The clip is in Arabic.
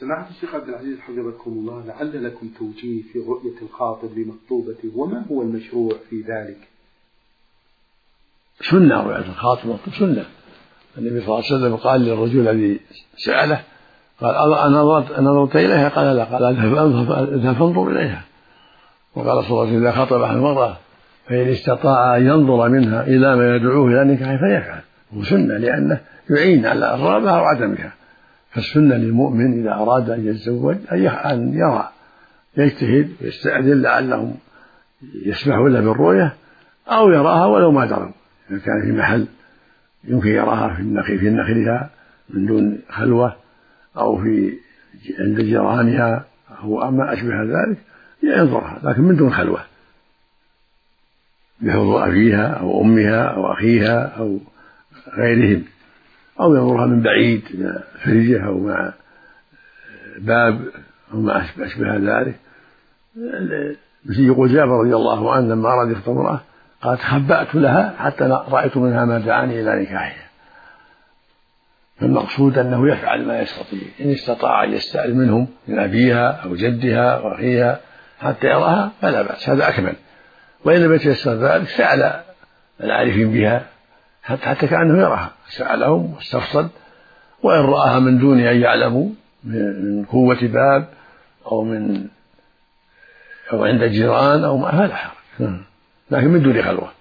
سماحة الشيخ عبد العزيز حفظكم الله، لعل لكم توجيه في رؤية الخاطب لمخطوبته، وما هو المشروع في ذلك؟ سنة رؤية الخاطب مكتوب سنة. النبي صلى الله عليه وسلم قال للرجل الذي سأله قال أنظرت إليها؟ قال لا. قال اذهب فانظر إليها. وقال صلى الله عليه وسلم إذا خطبها المرأة فإن استطاع أن ينظر منها إلى ما يدعوه إلى النكاح فليفعل. هو سنة لأنه يعين على الرغبة أو عدمها. فالسنة للمؤمن إذا أراد أن يتزوج أن يرى، يجتهد ويستعدل لعلهم يسمحوا له بالرؤية، أو يراها ولو ما دروا، إذا كان في محل يمكن يراها في نخلها من دون خلوة، أو عند جيرانها أو ما أشبه ذلك ينظرها، لكن من دون خلوة، بحضور أبيها أو أمها أو أخيها أو غيرهم، أو ينظرها من بعيد مع فرجة أو مع باب أو ما أشبه ذلك. مثل يقول جابر رضي الله عنه لما أراد يخطب امرأة قال تخبأت لها حتى رأيت منها ما دعاني إلى نكاحها. فالمقصود أنه يفعل ما يستطيع، إن استطاع أن يستأذن منهم من أبيها أو جدها وأخيها حتى يراها فلا بأس، هذا أكمل. وإن لم يتيسر ذلك سأل العارفين بها حتى كأنه يراها، سألهم واستفصل، وإن رآها من دون أن يعلموا من قوة باب أو عند جيران أو ما فلا حرج، لكن من دون خلوة.